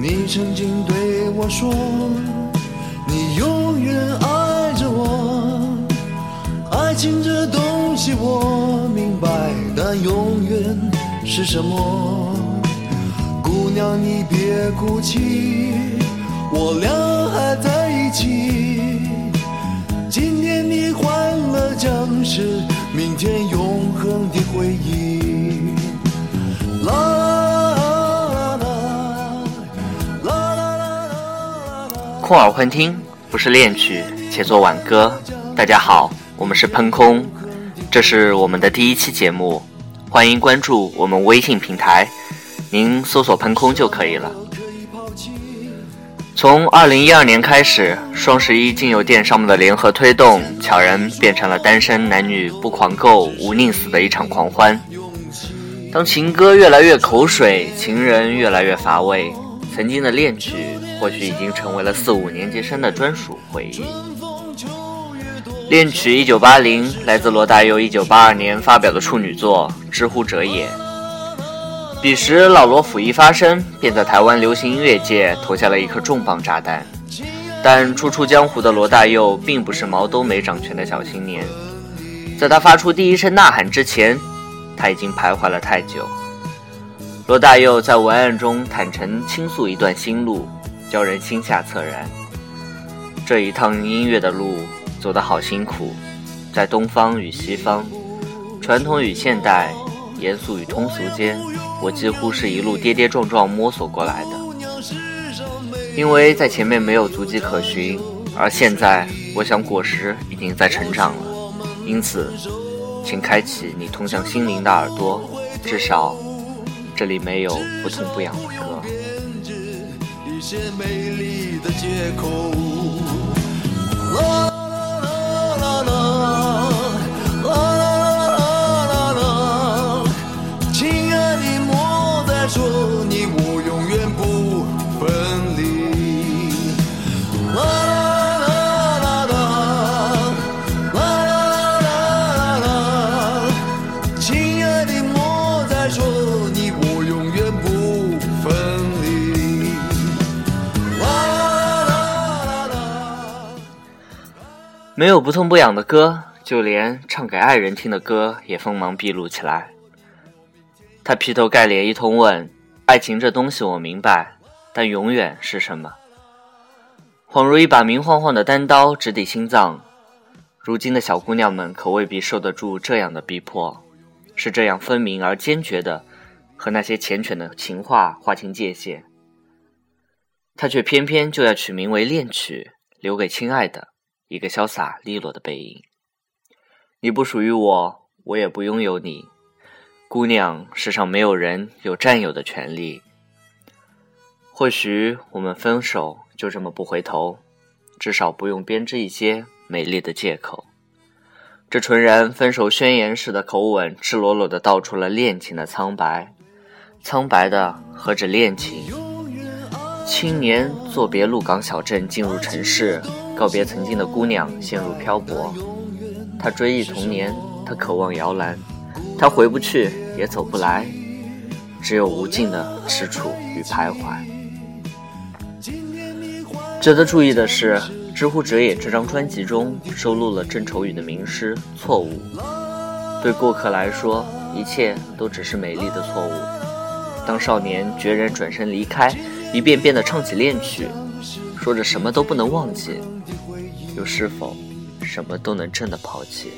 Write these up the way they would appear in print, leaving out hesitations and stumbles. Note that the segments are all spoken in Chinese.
你曾经对我说，你永远爱着我。爱情这东西我明白，但永远是什么？姑娘你别哭泣，我俩还在一起。今天你欢乐将是明天永恒的回忆。啦啦啦啦啦啦啦。 空耳幻听，不是恋曲，且作挽歌。大家好，我们是喷空，这是我们的第一期节目，欢迎关注我们微信平台，您搜索喷空就可以了。从2012年开始，双11经由电商们的联合推动，悄然变成了单身男女不狂购无宁死的一场狂欢。当情歌越来越口水，情人越来越乏味，曾经的恋曲或许已经成为了4、5年级生的专属回忆。恋曲1980来自罗大佑1982年发表的处女作《知乎者也》。彼时老罗甫一发声，便在台湾流行音乐界投下了一颗重磅炸弹。但初出江湖的罗大佑并不是毛都没长全的小青年，在他发出第一声呐喊之前，他已经徘徊了太久。罗大佑在文案中坦诚倾诉一段心路，叫人心下恻然。这一趟音乐的路走得好辛苦，在东方与西方，传统与现代，严肃与通俗间，我几乎是一路跌跌撞撞摸索过来的。因为在前面没有足迹可循，而现在我想果实已经在成长了，因此请开启你通向心灵的耳朵，至少这里没有不痛不痒的歌。 一些美丽的借口。亲爱的莫再说你我永远不分离。啦啦啦啦啦啦啦，亲爱的莫再说你我永远不分离。啦啦啦啦。 没有不痛不痒的歌，就连唱给爱人听的歌也锋芒毕露起来。他劈头盖脸一通问，爱情这东西我明白，但永远是什么？恍如一把明晃晃的单刀直抵心脏。如今的小姑娘们可未必受得住这样的逼迫，是这样分明而坚决的和那些缱绻的情话划清界限。他却偏偏就要取名为恋曲，留给亲爱的一个潇洒利落的背影。你不属于我，我也不拥有你。姑娘，世上没有人有占有的权利。或许我们分手就这么不回头，至少不用编织一些美丽的借口。这纯然分手宣言式的口吻，赤裸裸地道出了恋情的苍白。苍白的何止恋情？青年作别鹿港小镇，进入城市，告别曾经的姑娘，陷入漂泊。他追忆童年，他渴望摇篮，他回不去也走不来，只有无尽的踟蹰与徘徊。值得注意的是，知乎者也这张专辑中收录了郑愁予的名诗《错误》。对过客来说，一切都只是美丽的错误。当少年决然转身离开，一遍遍地唱起恋曲，说着什么都不能忘记，又是否什么都能真的抛弃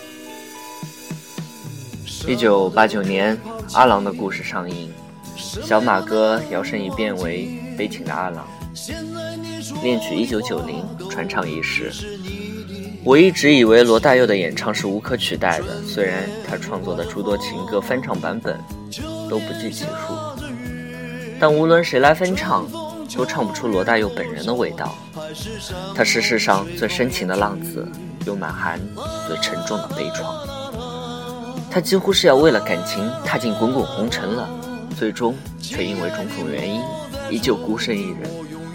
？1989年，阿郎的故事上映，小马哥摇身一变为悲情的阿郎。恋曲1990传唱一时。我一直以为罗大佑的演唱是无可取代的，虽然他创作的诸多情歌翻唱版本都不计其数，但无论谁来翻唱，都唱不出罗大佑本人的味道。他是世上最深情的浪子，又满含最沉重的悲怆。他几乎是要为了感情踏进滚滚红尘了，最终却因为种种原因依旧孤身一人。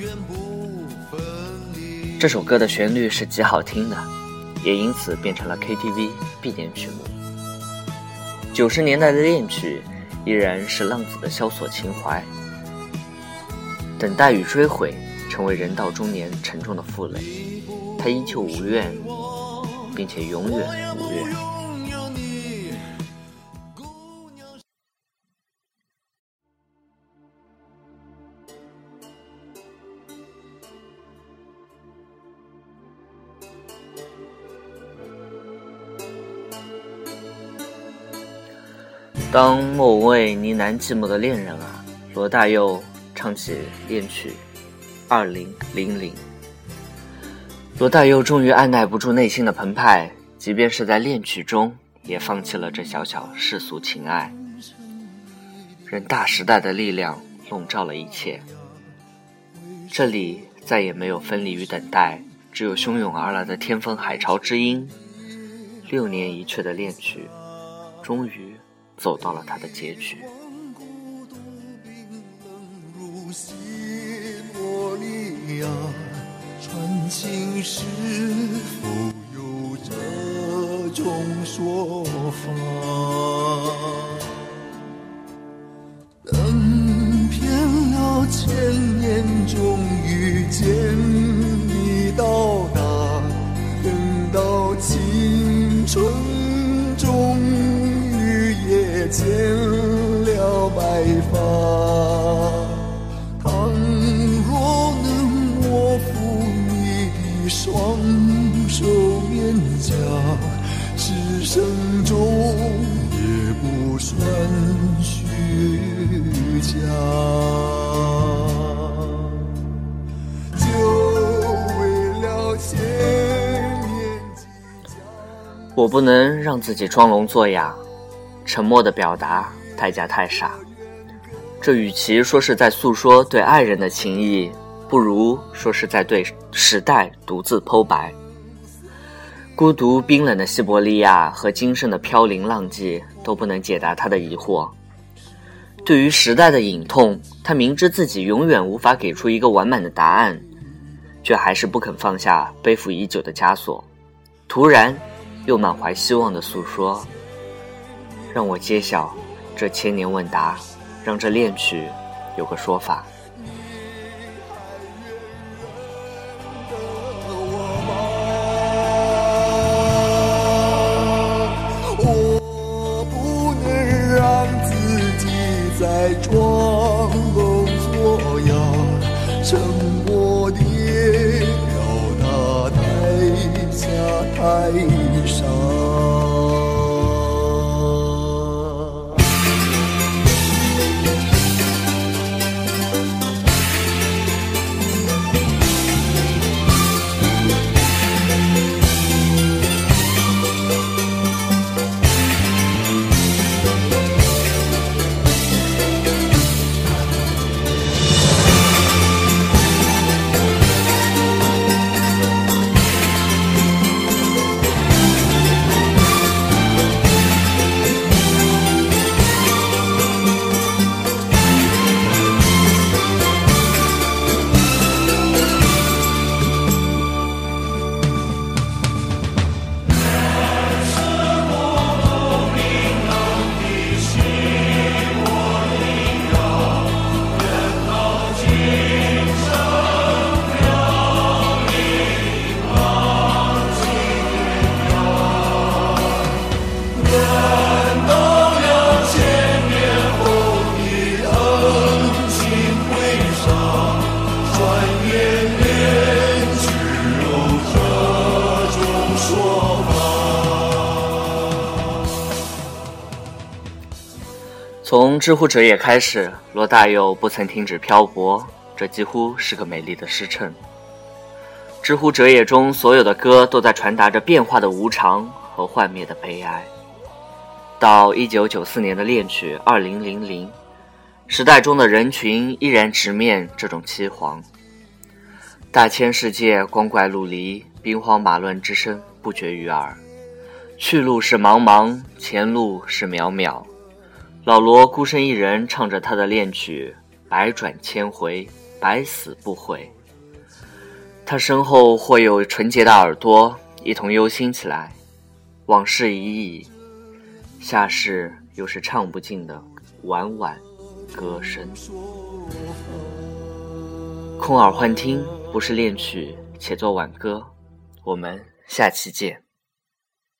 这首歌的旋律是极好听的，也因此变成了 KTV 必点曲目。90年代的恋曲依然是浪子的萧索情怀， 等待与追悔成为人到中年沉重的负累，他依旧无怨，并且永远无怨。当莫文蔚呢喃寂寞的恋人啊，罗大佑唱起恋曲2000。罗大佑终于按耐不住内心的澎湃，即便是在恋曲中也放弃了这小小世俗情爱，任大时代的力量笼罩了一切。这里再也没有分离与等待，只有汹涌而来的天风海潮之音。6年一阙的恋曲终于走到了他的结局。 传情是否有这种说法？等遍了千年，终于见你到达，等到青春终于也见了白发。倘若能握扶你的双手面颊，此生中也不算虚假。就为了千年计较， 我不能让自己装聋作哑，沉默的表达代价太傻。这与其说是在诉说对爱人的情谊，不如说是在对时代独自剖白。孤独冰冷的西伯利亚和今生的飘零浪迹都不能解答他的疑惑。对于时代的隐痛，他明知自己永远无法给出一个完满的答案，却还是不肯放下背负已久的枷锁，突然又满怀希望地诉说，让我揭晓这千年问答，让这恋曲有个说法。 我不能让自己再装聋作哑，沉默地表达代价太傻。 从知乎者也开始，罗大佑不曾停止漂泊，这几乎是个美丽的诗称。知乎者也中所有的歌都在传达着变化的无常和幻灭的悲哀。到1994年的恋曲2000，时代中的人群依然直面这种凄惶。大千世界光怪陆离，兵荒马乱之声不绝于耳。去路是茫茫，前路是渺渺。老罗孤身一人唱着他的恋曲，百转千回，百死不悔。他身后或有纯洁的耳朵一同忧心起来，往事已矣，下世又是唱不尽的婉婉歌声。 空耳幻听，不是恋曲，且作挽歌。我们下期见。